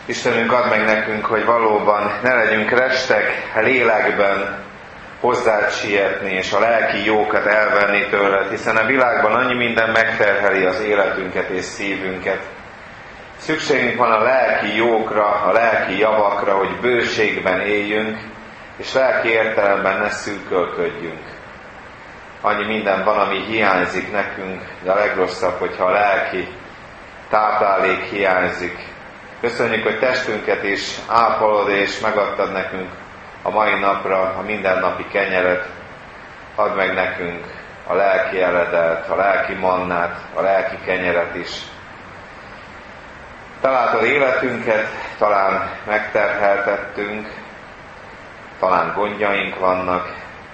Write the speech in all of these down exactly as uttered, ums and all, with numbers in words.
Istenünk, add meg nekünk, hogy valóban ne legyünk restek lélekben hozzád sietni, és a lelki jókat elvenni tőled, hiszen a világban annyi minden megterheli az életünket és szívünket. Szükségünk van a lelki jókra, a lelki javakra, hogy bőségben éljünk, és lelki értelemben ne szűkölködjünk. Annyi minden van, ami hiányzik nekünk, de a legrosszabb, hogyha a lelki táplálék hiányzik. Köszönjük, hogy testünket is ápolod és megadtad nekünk a mai napra a mindennapi kenyeret. Add meg nekünk a lelki eledelt, a lelki mannát, a lelki kenyeret is. Találtad életünket, talán megterheltettünk, talán gondjaink vannak,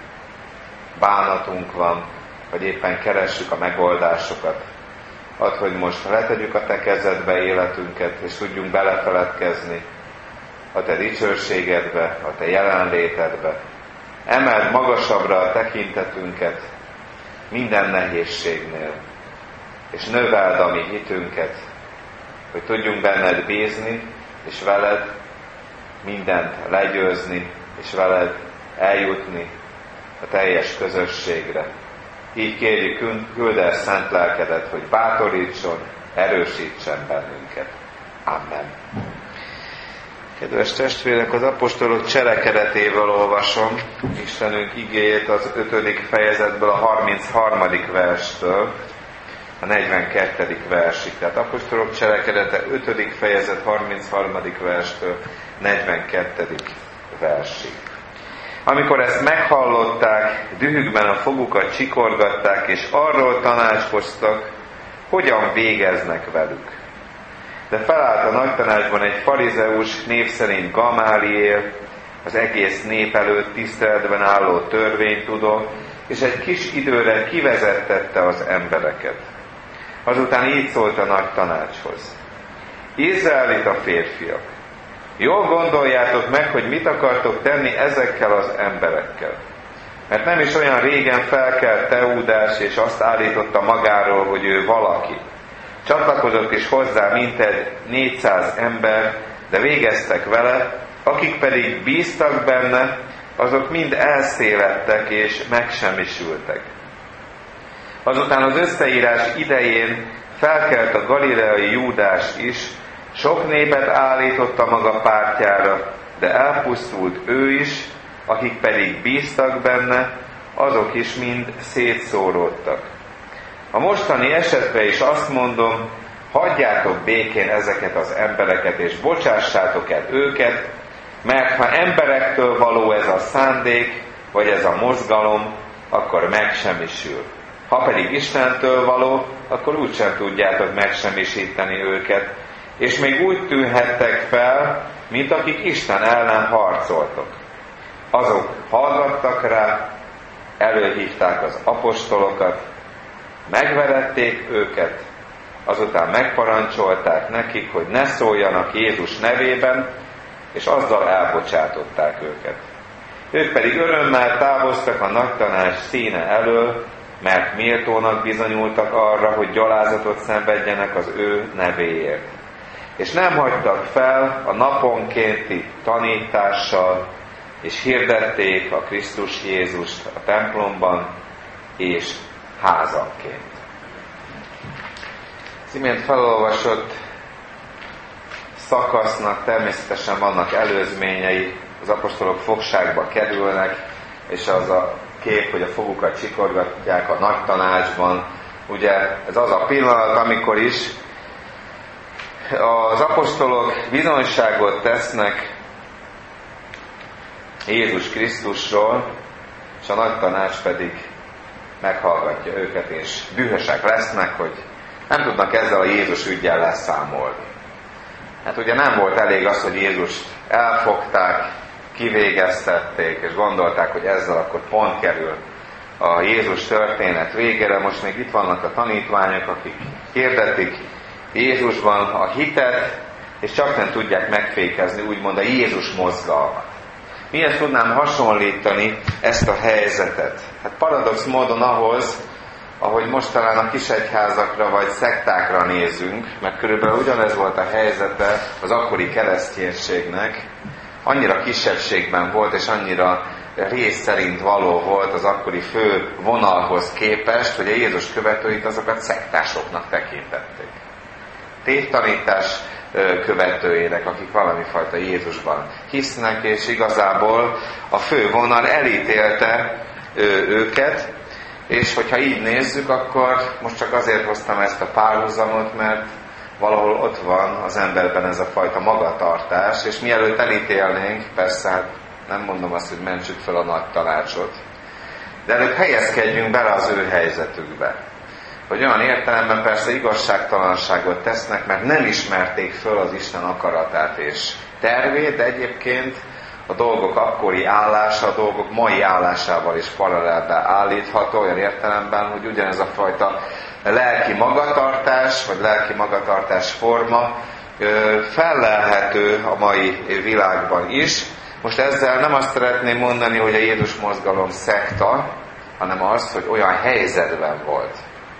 bánatunk van, vagy éppen keressük a megoldásokat. Add, hogy most letegyük a te kezedbe életünket, és tudjunk belefeledkezni a te dicsőségedbe, a te jelenlétedbe. Emeld magasabbra a tekintetünket minden nehézségnél, és növeld a mi hitünket, hogy tudjunk benned bízni, és veled mindent legyőzni, és veled eljutni a teljes közösségre. Így kérjük, küld el szent lelkedet, hogy bátorítson, erősítsen bennünket. Amen. Kedves testvérek, az apostolok cselekedetéből olvasom Istenünk igéjét az ötödik fejezetből, a harmincharmadik verstől a negyvenkettedik versig. Tehát apostolok cselekedete ötödik fejezet harmincharmadik verstől negyvenkettedik versig. Amikor ezt meghallották, dühükben a fogukat csikorgatták, és arról tanácskoztak, hogyan végeznek velük. De felállt a nagytanácsban egy farizeus, név szerint Gamáliél, az egész nép előtt tiszteletben álló törvénytudó, és egy kis időre kivezettette az embereket. Azután így szólt a nagy tanácshoz: Izraelita férfiak, jól gondoljátok meg, hogy mit akartok tenni ezekkel az emberekkel. Mert nem is olyan régen felkelt Teúdás, és azt állította magáról, hogy ő valaki. Csatlakozott is hozzá mintegy négyszáz ember, de végeztek vele, akik pedig bíztak benne, azok mind elszélettek és megsemmisültek. Azután az összeírás idején felkelt a galileai Júdás is, sok népet állította maga pártjára, de elpusztult ő is, akik pedig bíztak benne, azok is mind szétszóródtak. A mostani esetre is azt mondom, hagyjátok békén ezeket az embereket, és bocsássátok el őket, mert ha emberektől való ez a szándék, vagy ez a mozgalom, akkor megsemmisül. Ha pedig Istentől való, akkor úgysem tudjátok megsemmisíteni őket, és még úgy tűnhettek fel, mint akik Isten ellen harcoltok. Azok hallgattak rá, előhívták az apostolokat, megverették őket, azután megparancsolták nekik, hogy ne szóljanak Jézus nevében, és azzal elbocsátották őket. Ők pedig örömmel távoztak a nagytanács színe elől, mert méltónak bizonyultak arra, hogy gyalázatot szenvedjenek az ő nevéért. És nem hagytak fel a naponkénti tanítással, és hirdették a Krisztus Jézust a templomban és házanként. Az imént felolvasott szakasznak természetesen vannak előzményei, az apostolok fogságba kerülnek, és az a kép, hogy a fogukat csikorgatják a nagy tanácsban. Ugye ez az a pillanat, amikor is az apostolok bizonyságot tesznek Jézus Krisztusról, és a nagy tanács pedig meghallgatja őket, és dühösek lesznek, hogy nem tudnak ezzel a Jézus üggyel leszámolni. Hát ugye nem volt elég az, hogy Jézust elfogták, kivégeztették, és gondolták, hogy ezzel akkor pont kerül a Jézus történet végére. Most még itt vannak a tanítványok, akik hirdetik Jézusban a hitet, és csak nem tudják megfékezni, úgymond a Jézus mozgalmat. Miért tudnám hasonlítani ezt a helyzetet? Hát paradox módon ahhoz, ahogy most talán a kisegyházakra vagy szektákra nézünk, mert körülbelül ugyanez volt a helyzete az akkori kereszténységnek, annyira kisebbségben volt, és annyira rész szerint való volt az akkori fő vonalhoz képest, hogy a Jézus követőit azokat szektásoknak tekintették. Tévtanítás követőjének, akik valami fajta Jézusban hisznek, és igazából a fő vonal elítélte őket, és hogyha így nézzük, akkor most csak azért hoztam ezt a párhuzamot, mert valahol ott van az emberben ez a fajta magatartás, és mielőtt elítélnénk, persze hát nem mondom azt, hogy mentsük fel a nagy tanácsot, de előbb helyezkedjünk bele az ő helyzetükbe. Hogy olyan értelemben persze igazságtalanságot tesznek, mert nem ismerték föl az Isten akaratát és tervét, de egyébként a dolgok akkori állása, a dolgok mai állásával is paralelbe állítható, olyan értelemben, hogy ugyanez a fajta lelki magatartás, vagy lelki magatartás forma fellelhető a mai világban is. Most ezzel nem azt szeretném mondani, hogy a Jézus mozgalom szekta, hanem az, hogy olyan helyzetben volt.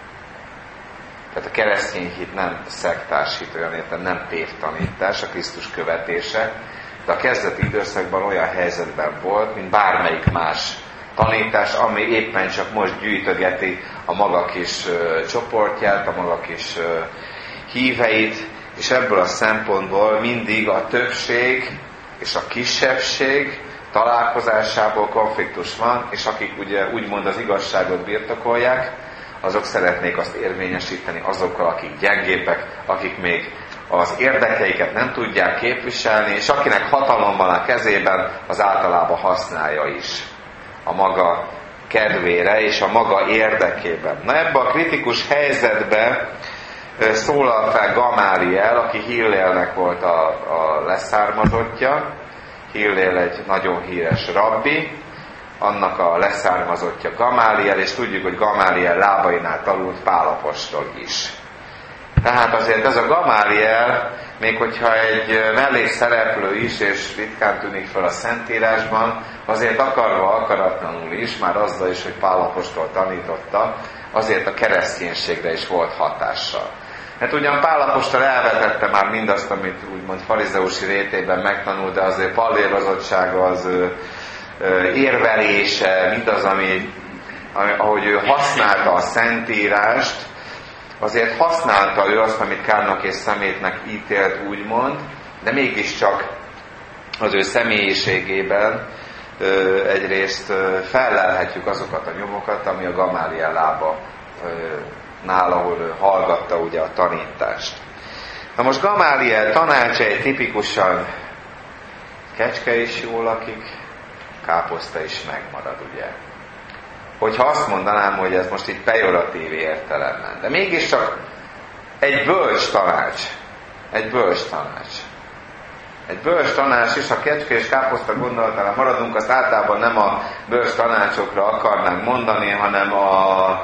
Tehát a keresztény hit nem szektás hit, olyan értem, nem tévtanítás, a Krisztus követése, de a kezdeti időszakban olyan helyzetben volt, mint bármelyik más tanítás, ami éppen csak most gyűjtögeti a maga kis uh, csoportját, a maga kis uh, híveit, és ebből a szempontból mindig a többség és a kisebbség találkozásából konfliktus van, és akik ugye úgymond az igazságot birtokolják, azok szeretnék azt érvényesíteni azokkal, akik gyengébbek, akik még az érdekeiket nem tudják képviselni, és akinek hatalom van a kezében, az általában használja is a maga kedvére és a maga érdekében. Na ebbe a kritikus helyzetbe szólal fel Gamáliel, aki Hillélnek volt a, a leszármazottja. Hillél egy nagyon híres rabbi, annak a leszármazottja Gamáliel, és tudjuk, hogy Gamáliel lábainál tanult Pál apostol is. Tehát azért ez a Gamáliel, még hogyha egy mellékszereplő is, és ritkán tűnik fel a Szentírásban, azért akarva, akaratlanul is, már azzal is, hogy Pál apostol tanította, azért a kereszténységre is volt hatással. Hát ugyan Pál apostol elvetette már mindazt, amit úgymond farizeusi rétében megtanult, de azért pallérozottsága, az ő érvelése, mindaz, ami, ahogy ő használta a Szentírást, azért használta ő azt, amit kárnak és szemétnek ítélt, úgymond, de mégiscsak az ő személyiségében ö, egyrészt ö, fellelhetjük azokat a nyomokat, ami a Gamáliel lába ö, nála, ahol ő hallgatta ugye a tanítást. Na most Gamáliel tanácsa egy tipikusan kecske is jól lakik, káposzta is megmarad, ugye. Hogyha azt mondanám, hogy ez most így pejoratív értelemben, de mégiscsak egy bölcs tanács, egy bölcs tanács. Egy bölcs tanács is, ha kecske és káposzta gondolatára maradunk, azt általában nem a bölcs tanácsokra akarnánk mondani, hanem a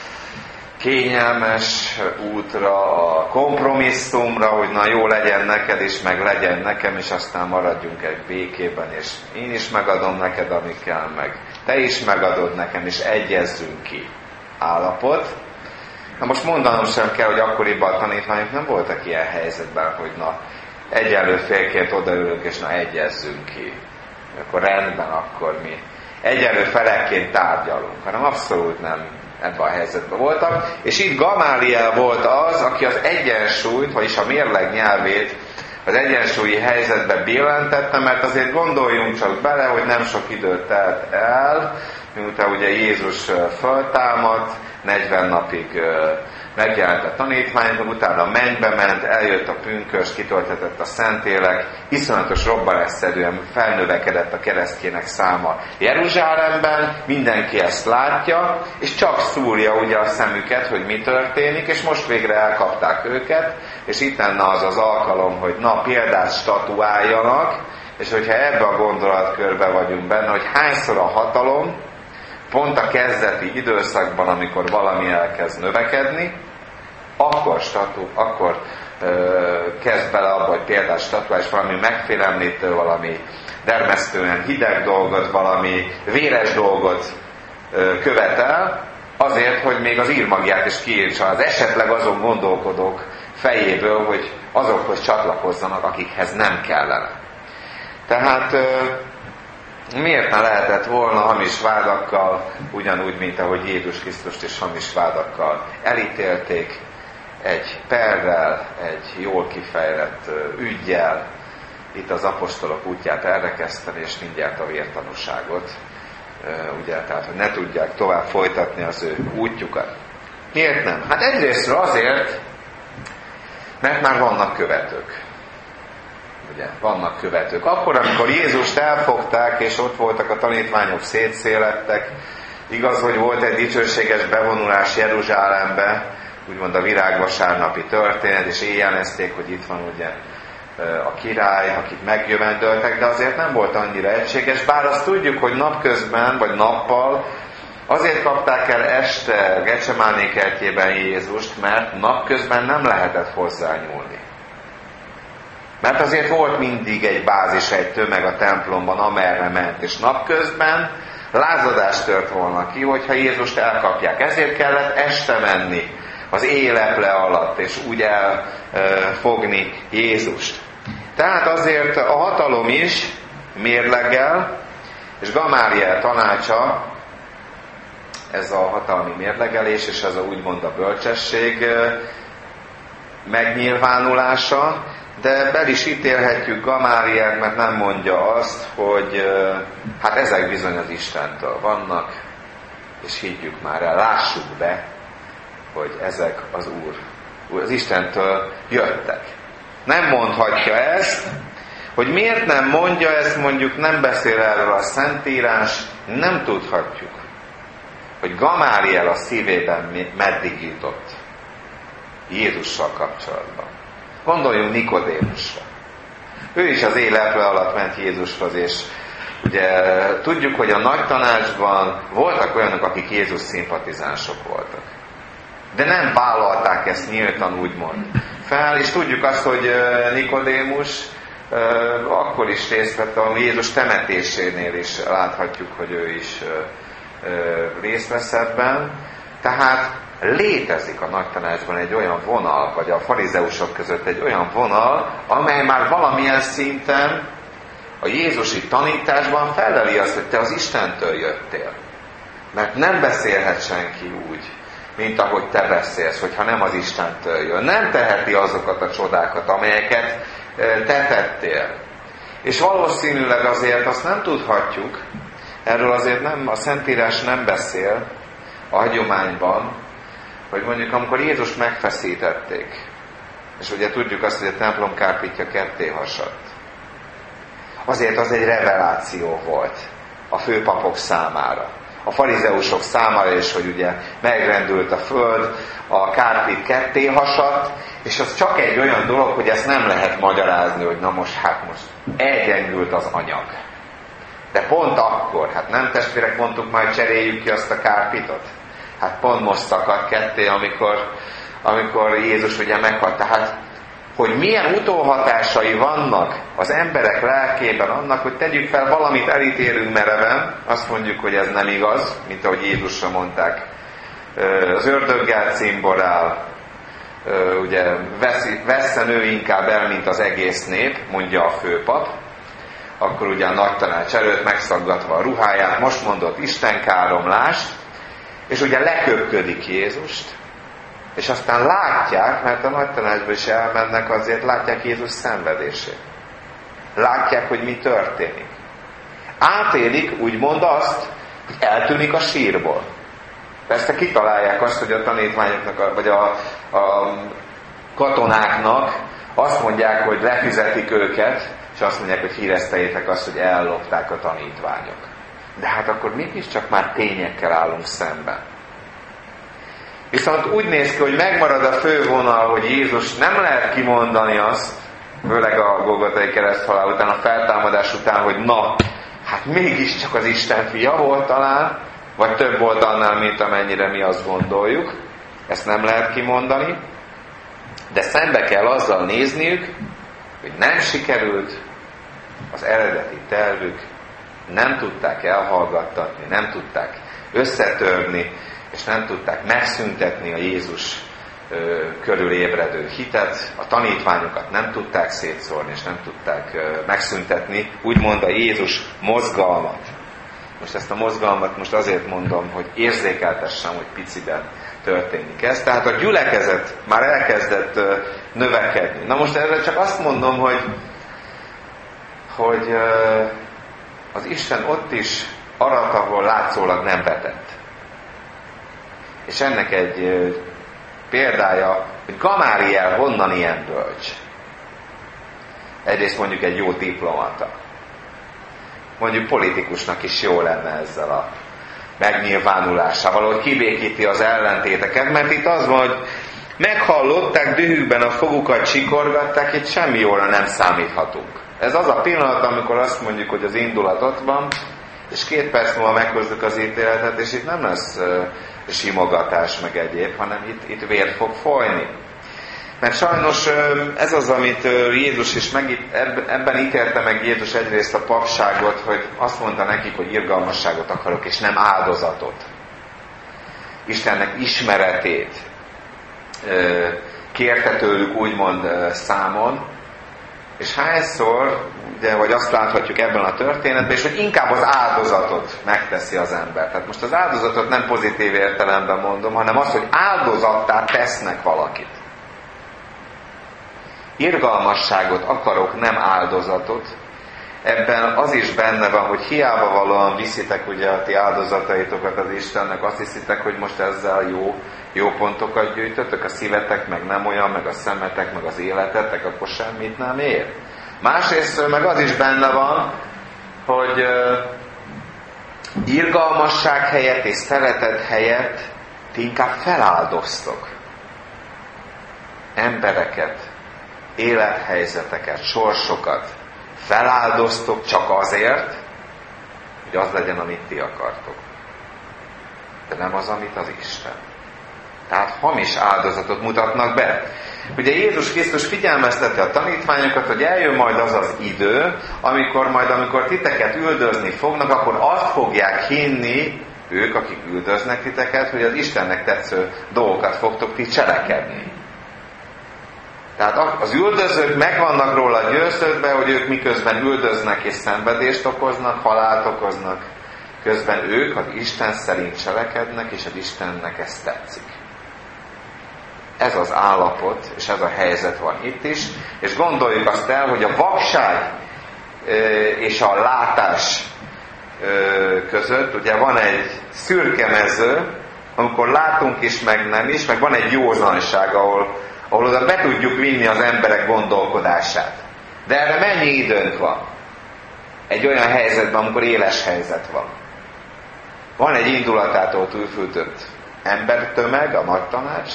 kényelmes útra, a kompromisszumra, hogy na jó legyen neked is, meg legyen nekem, és aztán maradjunk egy békében, és én is megadom neked, ami kell, meg te is megadod nekem, és egyezzünk ki állapot. Na most mondanom sem kell, hogy akkoriban a tanítványok nem voltak ilyen helyzetben, hogy na egyenlő félként odaülünk, és na egyezzünk ki. Akkor rendben, akkor mi egyenlő felekként tárgyalunk, hanem abszolút nem ebben a helyzetben voltak. És itt Gamáliel volt az, aki az egyensúlyt, vagyis a mérleg nyelvét az egyensúlyi helyzetbe billentette, mert azért gondoljunk csak bele, hogy nem sok időt telt el, miután ugye Jézus föltámadt, negyven napig megjelent a tanítványok, utána mennybe ment, eljött a pünkösd, kitöltetett a Szentélek, iszonyatos robbanásszerűen felnövekedett a keresztjének száma Jeruzsálemben, mindenki ezt látja, és csak szúrja ugye a szemüket, hogy mi történik, és most végre elkapták őket, és itt lenne az az alkalom, hogy na, példát statuáljanak, és hogyha ebbe a gondolatkörbe vagyunk benne, hogy hányszor a hatalom, pont a kezdeti időszakban, amikor valami elkezd növekedni, akkor, statu, akkor ö, kezd bele abba, hogy példát statuál, és valami megfélemlítő, valami dermesztően hideg dolgot, valami véres dolgot ö, követel, Azért, hogy még az írmagját is kiírtsa az esetleg azon gondolkodók fejéből, hogy azokhoz csatlakozzanak, akikhez nem kellene. Tehát miért ne lehetett volna hamis vádakkal, ugyanúgy, mint ahogy Jézus Krisztust is hamis vádakkal elítélték, egy perrel, egy jól kifejlett üggyel, itt az apostolok útját elrekeszteni, és mindjárt a vértanúságot, ugye, tehát, hogy ne tudják tovább folytatni az ő útjukat. Miért nem? Hát egyrésztről azért, mert már vannak követők. Ugye, vannak követők. Akkor, amikor Jézust elfogták, és ott voltak a tanítványok, szétszélettek, igaz, hogy volt egy dicsőséges bevonulás Jeruzsálembe, úgymond a virágvasárnapi történet, és éjjelezték, hogy itt van ugye a király, akit megjövendöltek, de azért nem volt annyira egységes, bár azt tudjuk, hogy napközben, vagy nappal azért kapták el este Gecsemáné kertjében Jézust, mert napközben nem lehetett hozzányúlni. Mert azért volt mindig egy bázis, egy tömeg a templomban, amerre ment, és napközben lázadás tört volna ki, hogyha Jézust elkapják. Ezért kellett este menni az éjleple alatt, és úgy elfogni Jézust. Tehát azért a hatalom is mérleggel, és Gamáliel tanácsa, ez a hatalmi mérlegelés, és ez a úgymond a bölcsesség megnyilvánulása, de bel is ítélhetjük Gamálielt, mert nem mondja azt, hogy hát ezek bizony az Istentől vannak, és higgyük már el, lássuk be, hogy ezek az Úr, az Istentől jöttek. Nem mondhatja ezt, hogy miért nem mondja ezt, mondjuk nem beszél erről a Szentírás, nem tudhatjuk, hogy Gamáliel a szívében meddig jutott Jézussal kapcsolatban. Gondoljunk Nikodémusra. Ő is az éjleple alatt ment Jézushoz, és ugye tudjuk, hogy a nagy tanácsban voltak olyanok, akik Jézus szimpatizánsok voltak. De nem vállalták ezt nyíltan, úgymond fel, és tudjuk azt, hogy Nikodémus akkor is részt vett, a Jézus temetésénél is láthatjuk, hogy ő is részt vesz ebben. Tehát létezik a nagy tanácsban egy olyan vonal, vagy a farizeusok között egy olyan vonal, amely már valamilyen szinten a jézusi tanításban felveli azt, hogy te az Istentől jöttél. Mert nem beszélhet senki úgy, mint ahogy te beszélsz, hogyha nem az Istentől jön. Nem teheti azokat a csodákat, amelyeket te tettél. És valószínűleg azért azt nem tudhatjuk, erről azért nem, a Szentírás nem beszél a hagyományban, hogy mondjuk amikor Jézus megfeszítették, és ugye tudjuk azt, hogy a templom kárpítja ketté hasadt. Azért az egy reveláció volt a főpapok számára. A farizeusok számára is, hogy ugye megrendült a föld, a kárpít ketté hasadt, és az csak egy olyan dolog, hogy ezt nem lehet magyarázni, hogy na most, hát most elgyengült az anyag. De pont akkor, hát nem testvérek, mondtuk majd cseréljük ki azt a kárpitot? Hát pont most szakadt ketté, amikor, amikor Jézus ugye meghalt. Tehát, hogy milyen utóhatásai vannak az emberek lelkében annak, hogy tegyük fel valamit, elítélünk mereven, azt mondjuk, hogy ez nem igaz, mint ahogy Jézusra mondták. Az ördöggel cimborál, ugye vesszen ő inkább el, mint az egész nép, mondja a főpap. Akkor ugye a nagy tanács előtt megszaggatva a ruháját, most mondott istenkáromlást, és ugye leköpködik Jézust, és aztán látják, mert a nagy tanácsba is elmennek, azért látják Jézus szenvedését. Látják, hogy mi történik. Átélik úgymond azt, hogy eltűnik a sírból. Persze kitalálják azt, hogy a tanítványoknak, vagy a, a katonáknak azt mondják, hogy lefizetik őket, és azt mondják, hogy hírezteljétek azt, hogy ellopták a tanítványok. De hát akkor mégiscsak már tényekkel állunk szemben. Viszont úgy néz ki, hogy megmarad a fővonal, hogy Jézus nem lehet kimondani azt, főleg a Golgotai kereszthalál után, a feltámadás után, hogy na, hát mégiscsak az Isten fia volt talán, vagy több volt annál, mint amennyire mi azt gondoljuk. Ezt nem lehet kimondani. De szembe kell azzal nézniük, hogy nem sikerült az eredeti tervük, nem tudták elhallgattatni, nem tudták összetörni és nem tudták megszüntetni a Jézus ö, körül ébredő hitet, a tanítványokat nem tudták szétszórni, és nem tudták ö, megszüntetni, úgymond a Jézus mozgalmat. Most ezt a mozgalmat most azért mondom, hogy érzékeltessem, hogy piciben történik ez. Tehát a gyülekezet már elkezdett ö, növekedni. Na most erre csak azt mondom, hogy, hogy ö, az Isten ott is arat, ahol látszólag nem vetett. És ennek egy ö, példája, hogy Gamáliel honnan ilyen bölcs. Egyrészt mondjuk egy jó diplomata. Mondjuk politikusnak is jó lenne ezzel a megnyilvánulásával, hogy kibékíti az ellentéteket, mert itt az van, hogy meghallották, dühükben a fogukat csikorgatták, itt semmi jóra nem számíthatunk. Ez az a pillanat, amikor azt mondjuk, hogy az indulat ott van, és két perc múlva meghozzuk az ítéletet, és itt nem lesz uh, simogatás meg egyéb, hanem itt, itt vér fog folyni. Mert sajnos uh, ez az, amit uh, Jézus is meg, ebben ítélte meg Jézus egyrészt a papságot, hogy azt mondta nekik, hogy irgalmasságot akarok, és nem áldozatot. Istennek ismeretét uh, kérte tőlük úgymond uh, számon, és hányszor, ugye, vagy azt láthatjuk ebben a történetben, és hogy inkább az áldozatot megteszi az ember. Tehát most az áldozatot nem pozitív értelemben mondom, hanem azt, hogy áldozattá tesznek valakit. Irgalmasságot akarok, nem áldozatot. Ebben az is benne van, hogy hiába valóan viszitek ugye a ti áldozataitokat az Istennek, azt hiszitek, hogy most ezzel jó, jó pontokat gyűjtötök, a szívetek meg nem olyan, meg a szemetek, meg az életetek, akkor semmit nem ér. Másrészt meg az is benne van, hogy uh, irgalmasság helyett és szeretet helyett ti inkább feláldoztok embereket, élethelyzeteket, sorsokat. Feláldoztok csak azért, hogy az legyen, amit ti akartok. De nem az, amit az Isten. Tehát hamis áldozatot mutatnak be. Ugye Jézus Krisztus figyelmeztette a tanítványokat, hogy eljön majd az az idő, amikor majd, amikor titeket üldözni fognak, akkor azt fogják hinni, ők, akik üldöznek titeket, hogy az Istennek tetsző dolgokat fogtok ti cselekedni. Tehát az üldözők meg vannak róla győződve, hogy ők miközben üldöznek és szenvedést okoznak, halált okoznak, közben ők az Isten szerint cselekednek, és az Istennek ez tetszik. Ez az állapot, és ez a helyzet van itt is, és gondoljuk azt el, hogy a vakság és a látás között, ugye van egy szürke mező, amikor látunk is, meg nem is, meg van egy józanság, ahol, ahol oda be tudjuk vinni az emberek gondolkodását. De erre mennyi időnk van? Egy olyan helyzetben, amikor éles helyzet van. Van egy indulatától túlfűtött embertömeg, a nagy tanács,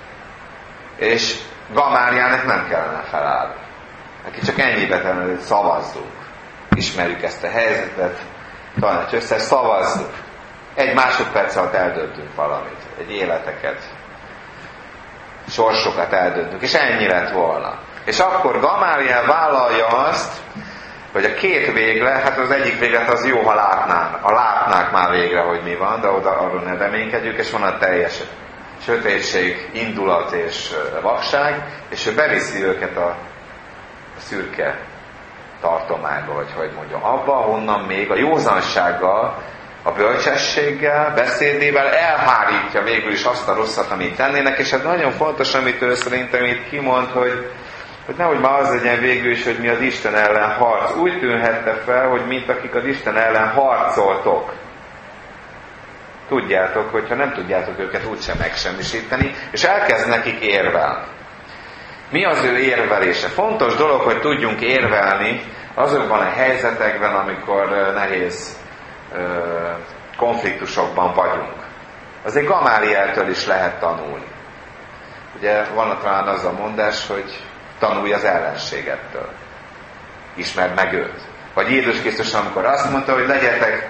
és Gamálielnek nem kellene felállni. Neki csak ennyibe tenni, hogy szavazzunk. Ismerjük ezt a helyzetet, tanács össze, szavazzunk. Egy másodperc alatt eldöntünk valamit, egy életeket, sorsokat eldöntünk, és ennyi lett volna. És akkor Gamáliel vállalja azt, hogy a két végle, hát az egyik véglet az jó, ha látnánk, ha látnák már végre, hogy mi van, de oda arról ne reménykedjük, és van a teljes sötétség, indulat és vakság, és ő beviszi őket a, a szürke tartományba, vagy hogy mondjam, abba, honnan még a józansággal, a bölcsességgel, beszédével elhárítja végül is azt a rosszat, amit tennének, és ez nagyon fontos, amit ő szerintem itt kimond, hogy, hogy nehogy már az legyen végül is, hogy mi az Isten ellen harc. Úgy tűnhette fel, hogy mint akik az Isten ellen harcoltok. Tudjátok, hogyha nem tudjátok őket úgysem megsemmisíteni, és elkezd nekik érvelni. Mi az ő érvelése? Fontos dolog, hogy tudjunk érvelni azokban a helyzetekben, amikor nehéz konfliktusokban vagyunk. Azért Gamálieltől is lehet tanulni. Ugye van talán az a mondás, hogy tanulj az ellenségettől. Ismerd meg őt. Vagy Jézus Krisztus, amikor azt mondta, hogy legyetek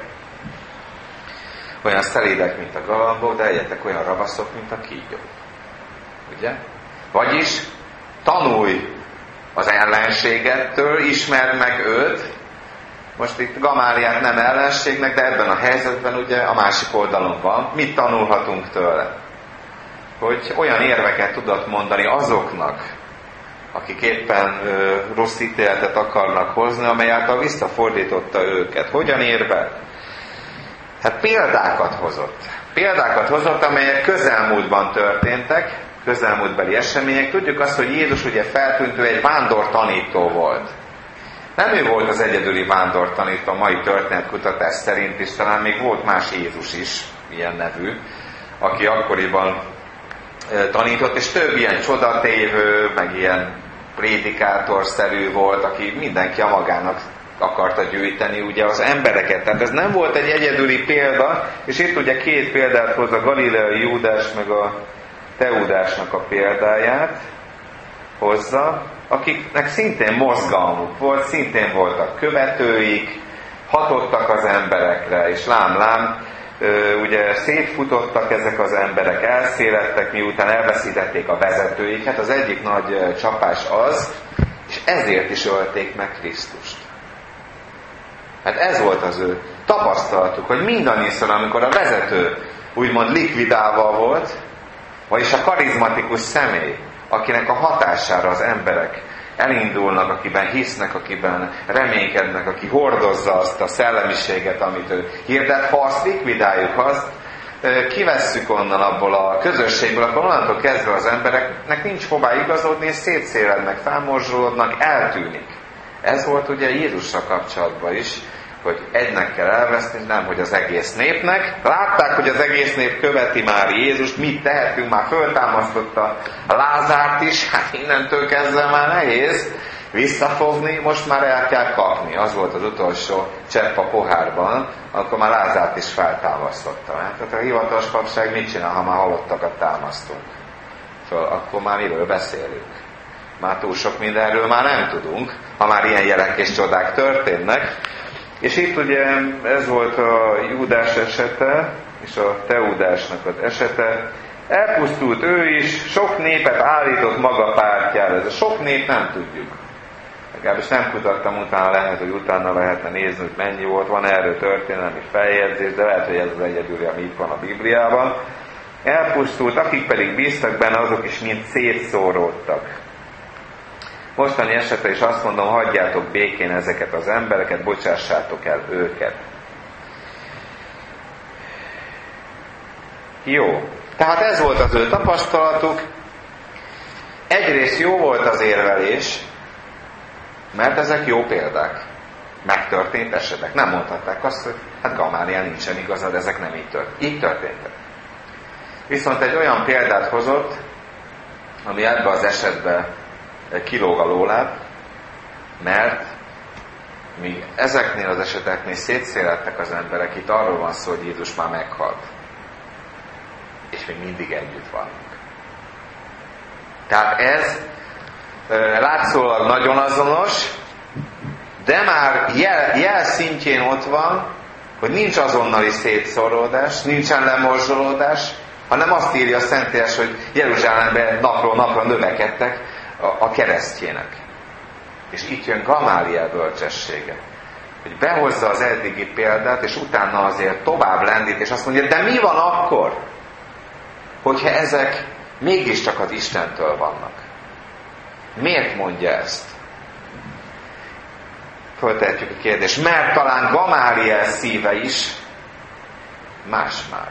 olyan szelédek, mint a galambok, de legyetek olyan ravaszok, mint a kígyók. Ugye? Vagyis tanulj az ellenségettől, ismerd meg őt, Most itt Gamáliát nem ellenségnek, de ebben a helyzetben ugye a másik oldalon van. Mit tanulhatunk tőle? Hogy olyan érveket tudott mondani azoknak, akik éppen ö, rossz ítéletet akarnak hozni, amely által visszafordította őket. Hogyan érvel? Hát példákat hozott. Példákat hozott, amelyek közelmúltban történtek, közelmúltbeli események. Tudjuk azt, hogy Jézus ugye feltűnt, ő egy vándortanító volt. Nem ő volt az egyedüli vándortanító a mai történetkutatás szerint is, talán még volt más Jézus is, ilyen nevű, aki akkoriban tanított, és több ilyen csodatévő, meg ilyen prédikátorszerű volt, aki mindenki a magának akarta gyűjteni ugye az embereket. Tehát ez nem volt egy egyedüli példa, és itt ugye két példát hoz a galileai Júdás meg a Teudásnak a példáját hozza, akiknek szintén mozgalmuk volt, szintén voltak követőik, hatottak az emberekre, és lám-lám, ugye szétfutottak ezek az emberek, elszélettek, miután elveszítették a vezetőiket. Az egyik nagy csapás az, és ezért is ölték meg Krisztust. Hát ez volt az ő tapasztalatuk, hogy mindannyiszor, amikor a vezető úgymond likvidálva volt, vagyis a karizmatikus személy, akinek a hatására az emberek elindulnak, akiben hisznek, akiben reménykednek, aki hordozza azt a szellemiséget, amit ő hirdet, ha azt likvidáljuk, ha azt kivesszük onnan abból a közösségből, akkor onnantól kezdve az embereknek nincs hová igazodni, és szétszélednek, felmorzsolódnak, eltűnik. Ez volt ugye Jézussal kapcsolatban is, hogy egynek kell elveszni, nem, hogy az egész népnek. Látták, hogy az egész nép követi már Jézust, mit tehetünk, már föltámasztotta a Lázárt is, hát innentől kezdve már nehéz visszafogni, most már el kell kapni. Az volt az utolsó csepp a pohárban, akkor már Lázárt is feltámasztotta. Tehát a hivatalos papság mit csinál, ha már halottakat támasztunk föl, akkor már miről beszélünk? Már túl sok mindenről már nem tudunk, ha már ilyen jelek és csodák történnek. És itt ugye ez volt a Júdás esete, és a Teudásnak az esete. Elpusztult ő is, sok népet állított maga pártjára. Ez a sok nép nem tudjuk. Legalábbis nem kutattam, utána lehet, hogy utána lehetne nézni, hogy mennyi volt. Van erről történelmi feljegyzés, de lehet, hogy ez az egyedüli, ami itt van a Bibliában. Elpusztult, akik pedig bíztak benne, azok is mind szétszóródtak. Mostani esetre is azt mondom, hagyjátok békén ezeket az embereket, bocsássátok el őket. Jó. Tehát ez volt az ő tapasztalatuk. Egyrészt jó volt az érvelés, mert ezek jó példák. Megtörtént esetek. Nem mondhatták azt, hogy hát Gamálián nincsen igazad, ezek nem így történt. Így történtek. Viszont egy olyan példát hozott, ami ebbe az esetben kilóg a lóláb, mert míg ezeknél az eseteknél szétszélettek az emberek, itt arról van szó, hogy Jézus már meghalt. És még mindig együtt vannak. Tehát ez látszólag nagyon azonos, de már jel, jel szintjén ott van, hogy nincs azonnali szétszóródás, nincsen lemorzsolódás, hanem azt írja a Szentírása, hogy Jeruzsálemben napról napra növekedtek a keresztjének. És itt jön Gamáliel bölcsessége, hogy behozza az eddigi példát, és utána azért tovább lendít, és azt mondja, de mi van akkor, hogyha ezek mégiscsak az Istentől vannak? Miért mondja ezt? Föltehetjük a kérdést, mert talán Gamáliel szíve is más már.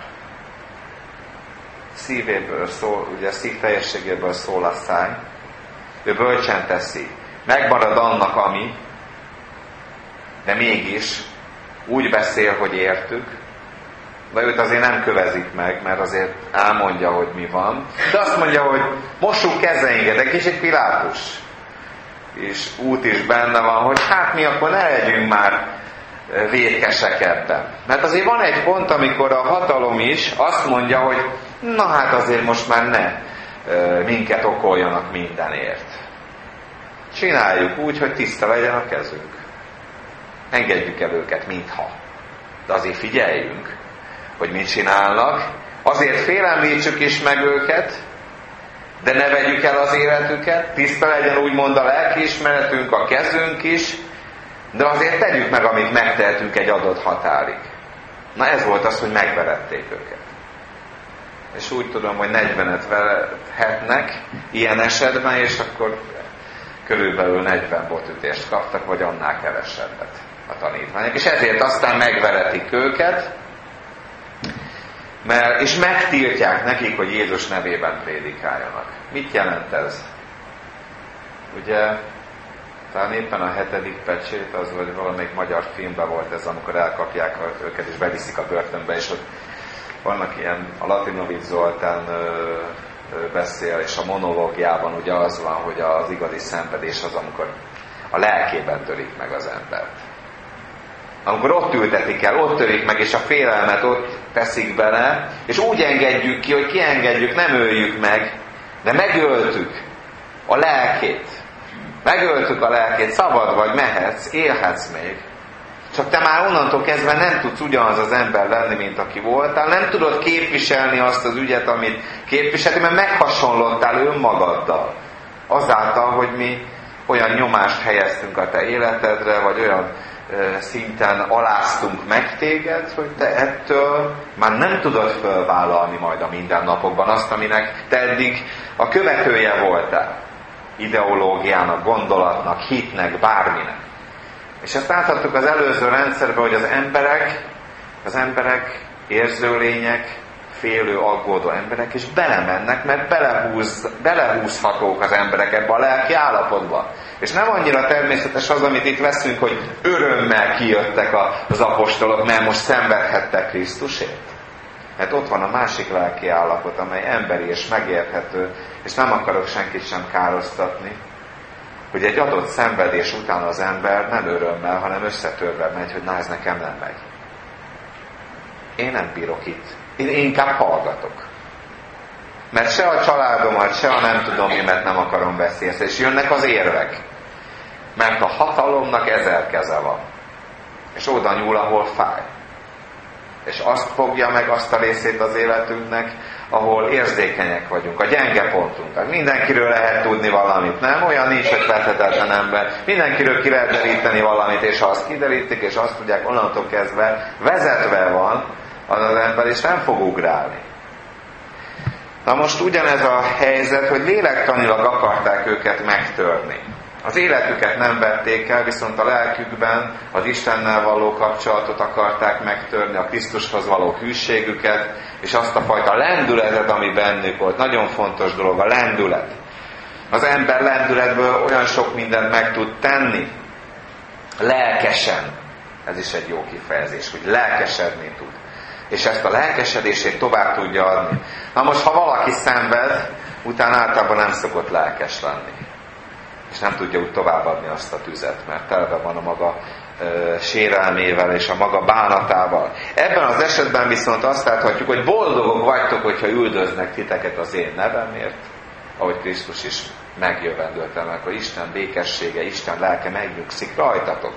Szívéből szól, ugye a szív teljességéből szól a száj, ő bölcsen teszi, megmarad annak, ami, de mégis úgy beszél, hogy értük, de őt azért nem kövezik meg, mert azért elmondja, hogy mi van, de azt mondja, hogy mossuk kezeinket, egy kicsit Pilátus, és út is benne van, hogy hát mi akkor ne legyünk már vétkesek ebben. Mert azért van egy pont, amikor a hatalom is azt mondja, hogy na hát azért most már ne minket okoljanak mindenért. Csináljuk úgy, hogy tiszta legyen a kezünk. Engedjük el őket, mintha. De azért figyeljünk, hogy mit csinálnak. Azért félemlítsük is meg őket, de ne vegyük el az életüket. Tiszta legyen úgymond a lelkiismeretünk, a kezünk is, de azért tegyük meg, amit megtehetünk egy adott határig. Na ez volt az, hogy megverették őket. És úgy tudom, hogy negyvenet verethetnek ilyen esetben, és akkor körülbelül negyven botütést kaptak, vagy annál kevesebbet a tanítványok. És ezért aztán megveretik őket, mert, és megtiltják nekik, hogy Jézus nevében prédikáljanak. Mit jelent ez? Ugye, talán éppen a hetedik pecsét, az vagy valamelyik magyar filmben volt ez, amikor elkapják őket, és beviszik a börtönbe, és ott vannak ilyen, a Latinovics Zoltán ö, ö, beszél, és a monológiában ugye az van, hogy az igazi szenvedés az, amikor a lelkében törik meg az embert. Amikor ott ültetik el, ott törik meg, és a félelmet ott teszik bele, és úgy engedjük ki, hogy kiengedjük, nem öljük meg, de megöltük a lelkét. Megöltük a lelkét, szabad vagy, mehetsz, élhetsz még. Csak te már onnantól kezdve nem tudsz ugyanaz az ember lenni, mint aki voltál, nem tudod képviselni azt az ügyet, amit képviselti, mert meghasonlottál önmagaddal. Azáltal, hogy mi olyan nyomást helyeztünk a te életedre, vagy olyan ö, szinten aláztunk meg téged, hogy te ettől már nem tudod fölvállalni majd a mindennapokban azt, aminek te eddig a követője voltál. Ideológiának, gondolatnak, hitnek, bárminek. És ezt láthattuk az előző rendszerben, hogy az emberek, az emberek érzőlények, félő, aggódó emberek, és belemennek, mert belehúz, belehúzhatók az emberek ebbe a lelki állapotba. És nem annyira természetes az, amit itt veszünk, hogy örömmel kijöttek az apostolok, mert most szenvedhettek Krisztusért. Mert ott van a másik lelki állapot, amely emberi és megérthető, és nem akarok senkit sem károsztatni, hogy egy adott szenvedés után az ember nem örömmel, hanem összetörve megy, hogy na, ez nekem nem megy. Én nem bírok itt. Én inkább hallgatok. Mert se a családomat, se a nem tudom mimet nem akarom veszélyezni. És jönnek az érvek. Mert a hatalomnak ezer keze van. És oda nyúl, ahol fáj. És azt fogja meg azt a részét az életünknek, ahol érzékenyek vagyunk, a gyenge pontunkat. Mindenkiről lehet tudni valamit, nem? Olyan nincs, hogy fethetetlen ember. Mindenkiről ki lehet deríteni valamit, és ha azt kiderítik, és azt tudják, onnantól kezdve vezetve van az az ember, és nem fog ugrálni. Na most ugyanez a helyzet, hogy lélektanilag akarták őket megtörni. Az életüket nem vették el, viszont a lelkükben az Istennel való kapcsolatot akarták megtörni, a Krisztushoz való hűségüket, és azt a fajta lendületet, ami bennük volt. Nagyon fontos dolog a lendület. Az ember lendületből olyan sok mindent meg tud tenni. Lelkesen. Ez is egy jó kifejezés, hogy lelkesedni tud. És ezt a lelkesedését tovább tudja adni. Na most, ha valaki szenved, utána általában nem szokott lelkes lenni. És nem tudja úgy továbbadni azt a tüzet, mert telve van a maga ö, sérelmével és a maga bánatával. Ebben az esetben viszont azt láthatjuk, hogy boldogok vagytok, hogyha üldöznek titeket az én nevemért, ahogy Krisztus is megjövendőlt el, akkor Isten békessége, Isten lelke megnyugszik rajtatok.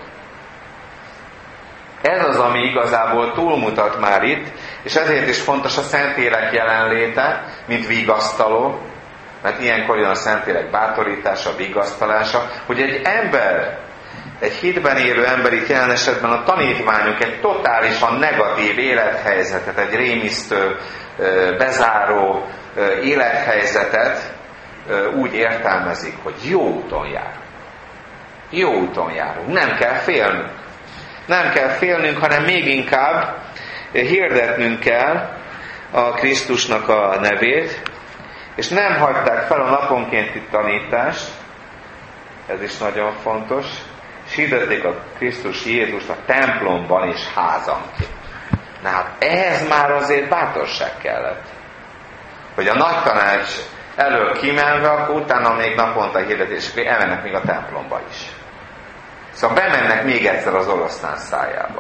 Ez az, ami igazából túlmutat már itt, és ezért is fontos a Szentlélek jelenléte, mint vigasztaló, mert ilyenkor jön a Szentlélek bátorítása, vigasztalása, hogy egy ember, egy hitben élő ember, itt jelen esetben a tanítványok egy totálisan negatív élethelyzetet, egy rémisztő, bezáró élethelyzetet úgy értelmezik, hogy jó úton járunk. Jó úton járunk. Nem kell félnünk. Nem kell félnünk, hanem még inkább hirdetnünk kell a Krisztusnak a nevét, és nem hagyták fel a naponkénti tanítást, ez is nagyon fontos, és hirdették a Krisztus Jézust a templomban és házanként. Na hát ehhez már azért bátorság kellett, hogy a nagy tanács elől kimenve, akkor utána még naponta hirdetés, elmennek még a templomba is. Szóval bemennek még egyszer az oroszlán szájába.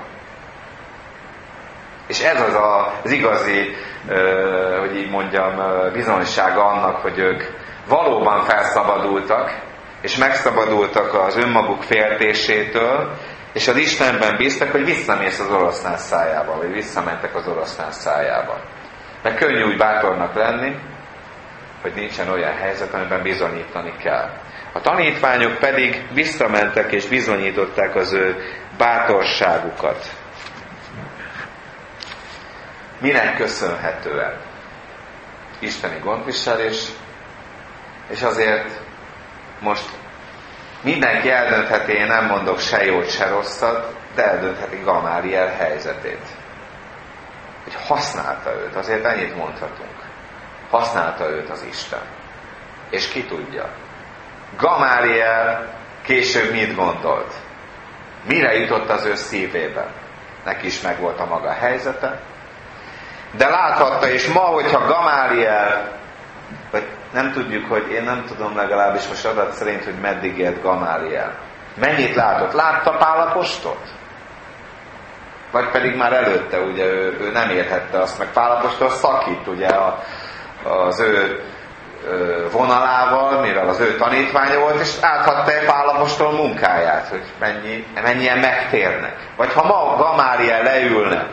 És ez az a, az igazi, euh, hogy így mondjam, bizonysága annak, hogy ők valóban felszabadultak, és megszabadultak az önmaguk féltésétől, és az Istenben bíztak, hogy visszamész az oroszlán szájába, vagy visszamentek az oroszlán szájába. Mert könnyű úgy bátornak lenni, hogy nincsen olyan helyzet, amiben bizonyítani kell. A tanítványok pedig visszamentek és bizonyították az ő bátorságukat. Minek köszönhetően? Isteni gondviselés, és azért most mindenki eldöntheti, én nem mondok se jót, se rosszat, de eldöntheti Gamáliel helyzetét. Hogy használta őt, azért ennyit mondhatunk. Használta őt az Isten. És ki tudja. Gamáliel később mit gondolt? Mire jutott az ő szívében? Neki is megvolt a maga helyzete. De láthatta, és ma, hogyha Gamáliel, vagy nem tudjuk, hogy én nem tudom legalábbis most adat szerint, hogy meddig élt Gamáliel. Mennyit látott? Látta Pál apostolt? Vagy pedig már előtte, ugye ő, ő nem érhette azt, meg Pál apostol szakít ugye a, az ő vonalával, mivel az ő tanítványa volt, és áthatta Pál apostol munkáját, hogy mennyi, mennyien megtérnek. Vagy ha ma Gamáliel leülne,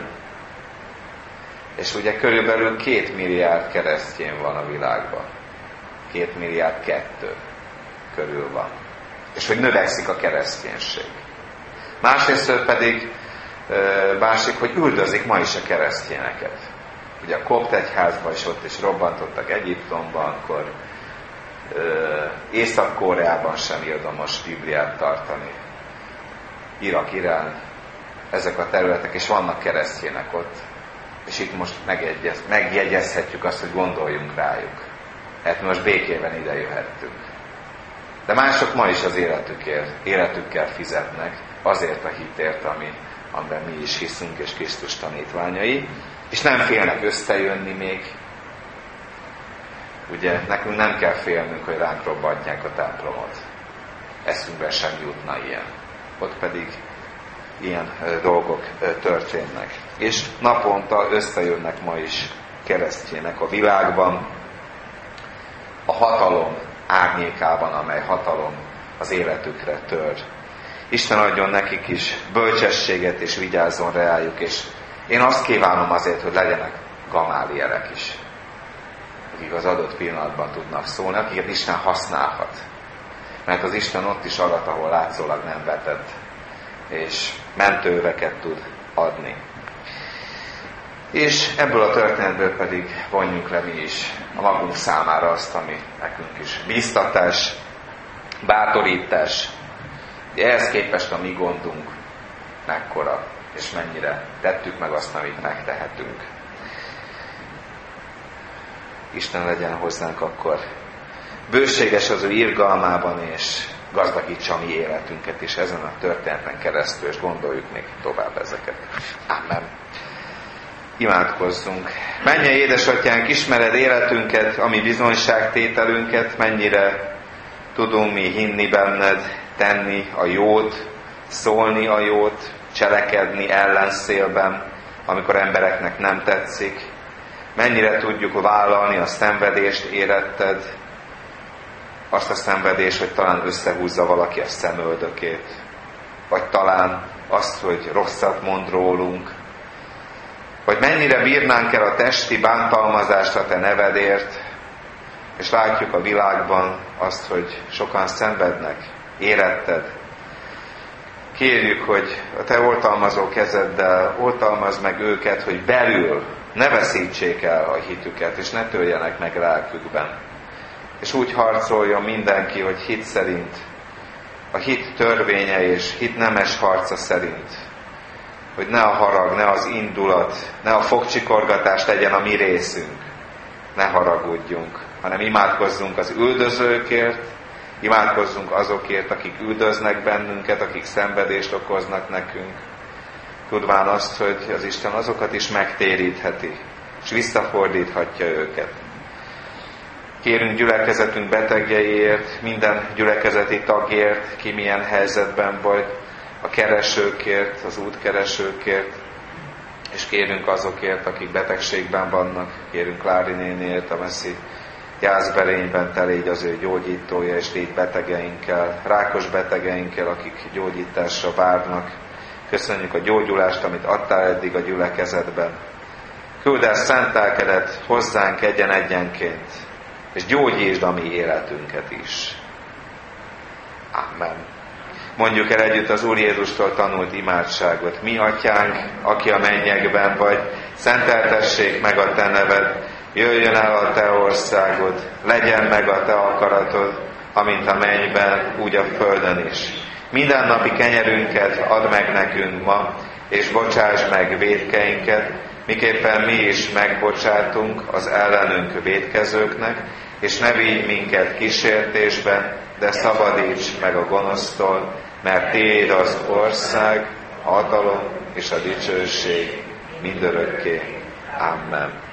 és ugye körülbelül két milliárd keresztény van a világban. Két milliárd kettő körül van. És hogy növekszik a kereszténység. Másrészt pedig másik, hogy üldözik ma is a keresztényeket. Ugye a kopt egyházban is ott is robbantottak Egyiptomban, akkor Észak-Koreában sem érdemes Bibliát tartani. Irak, Irán, ezek a területek, és vannak keresztények ott. És itt most megjegyez, megjegyezhetjük azt, hogy gondoljunk rájuk. Hát most békében ide jöhettünk. De mások ma is az életükért, életükkel fizetnek, azért a hitért, ami, amiben mi is hiszünk, és Krisztus tanítványai, és nem félnek összejönni még. Ugye nekünk nem kell félnünk, hogy ránk robbantják a templomot. Eszünkbe sem jutna ilyen. Ott pedig ilyen dolgok történnek. És naponta összejönnek ma is keresztjének a világban, a hatalom árnyékában, amely hatalom az életükre tör. Isten adjon nekik is bölcsességet, és vigyázzon rájuk, és én azt kívánom azért, hogy legyenek Gamálielek is, akik az adott pillanatban tudnak szólni, akiket Isten használhat. Mert az Isten ott is arat, ahol látszólag nem vetett, és mentőveket tud adni. És ebből a történetből pedig vonjunk le mi is a magunk számára azt, ami nekünk is bíztatás, bátorítás. De ehhez képest a mi gondunk mekkora, és mennyire tettük meg azt, amit megtehetünk. Isten legyen hozzánk akkor bőséges az ő irgalmában, és gazdagítsa mi életünket is ezen a történeten keresztül, és gondoljuk még tovább ezeket. Amen. Imádkozzunk. Mennyei édesatyánk, ismered életünket, a mi bizonyságtételünket, mennyire tudunk mi hinni benned, tenni a jót, szólni a jót, cselekedni ellenszélben, amikor embereknek nem tetszik. Mennyire tudjuk vállalni a szenvedést éretted, azt a szenvedést, hogy talán összehúzza valaki a szemöldökét, vagy talán azt, hogy rosszat mond rólunk, vagy mennyire bírnánk el a testi bántalmazást a te nevedért, és látjuk a világban azt, hogy sokan szenvednek, éretted. Kérjük, hogy a te oltalmazó kezeddel oltalmazd meg őket, hogy belül ne veszítsék el a hitüket, és ne töljenek meg lelkükben. És úgy harcoljon mindenki, hogy hit szerint, a hit törvénye és hit nemes harca szerint, hogy ne a harag, ne az indulat, ne a fogcsikorgatás legyen a mi részünk. Ne haragudjunk, hanem imádkozzunk az üldözőkért, imádkozzunk azokért, akik üldöznek bennünket, akik szenvedést okoznak nekünk, tudván azt, hogy az Isten azokat is megtérítheti, és visszafordíthatja őket. Kérünk gyülekezetünk betegjeiért, minden gyülekezeti tagért, ki milyen helyzetben vagy, a keresőkért, az útkeresőkért, és kérünk azokért, akik betegségben vannak, kérünk Lári néniért, a messzi gyászberényben, te légy az ő gyógyítója, és légy betegeinkkel, rákos betegeinkkel, akik gyógyításra várnak. Köszönjük a gyógyulást, amit adtál eddig a gyülekezetben. Küld el szent lelkedet hozzánk egyen-egyenként, és gyógyítsd a mi életünket is. Amen. Mondjuk el együtt az Úr Jézustól tanult imádságot. Mi, Atyánk, aki a mennyekben vagy, szenteltessék meg a Te neved, jöjjön el a Te országod, legyen meg a Te akaratod, amint a mennyben, úgy a földön is. Mindennapi kenyerünket add meg nekünk ma, és bocsáss meg vétkeinket, miképpen mi is megbocsátunk az ellenünk vétkezőknek, és ne vigy minket kísértésbe, de szabadíts meg a gonosztól, mert Tiéd az ország, a hatalom és a dicsőség mindörökké. Amen.